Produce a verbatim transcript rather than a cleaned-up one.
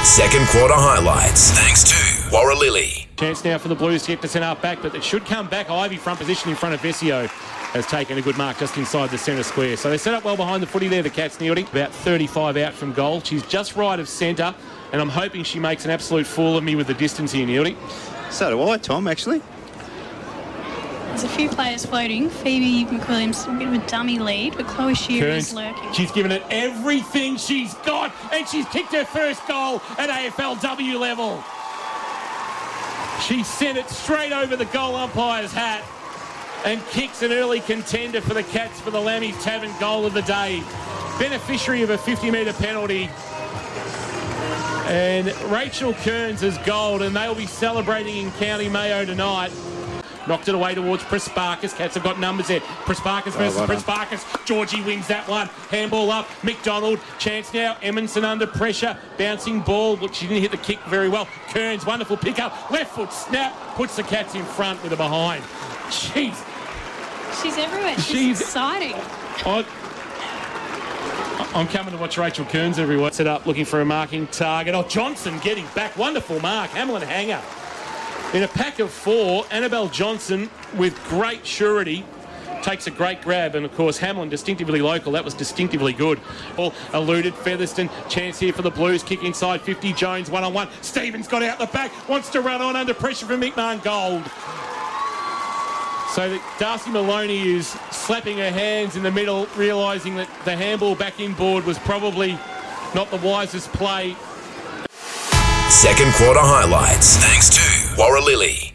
Second quarter highlights, thanks to Warralilly. Chance now for the Blues to get to centre back, but it should come back. Ivy front position in front of Vesio has taken a good mark just inside the centre square. So they set up well behind the footy there, the Cats, Neildy. About thirty-five out from goal. She's just right of centre, and I'm hoping she makes an absolute fool of me with the distance here, Neildy. So do I, Tom, actually. There's a few players floating. Phoebe McWilliams, a bit of a dummy lead, but Chloe Shearer is lurking. She's given it everything she's got, and she's kicked her first goal at A F L W level. She sent it straight over the goal umpire's hat and kicks an early contender for the Cats for the Lammies Tavern goal of the day. Beneficiary of a fifty metre penalty. And Rachel Kearns has gold, and they'll be celebrating in County Mayo tonight. Knocked it away towards Prasparkas. Cats have got numbers there. Prasparkas versus oh, well Prasparkas. Georgie wins that one. Handball up. McDonald. Chance now. Emerson under pressure. Bouncing ball. Look, she didn't hit the kick very well. Kearns, wonderful pick up. Left foot snap. Puts the Cats in front with a behind. Jeez. She's everywhere. She's, She's exciting. I, I'm coming to watch Rachel Kearns everywhere. Set up looking for a marking target. Oh, Johnson getting back. Wonderful mark. Hamlin hanger. In a pack of four, Annabelle Johnson, with great surety, takes a great grab. And, of course, Hamlin, distinctively local. That was distinctively good. Ball eluded. Featherston, chance here for the Blues. Kick inside fifty. Jones, one-on-one. Stevens got out the back. Wants to run on under pressure from McMahon Gold. So that Darcy Maloney is slapping her hands in the middle, realising that the handball back inboard was probably not the wisest play. Second quarter highlights, thanks to Warralilly.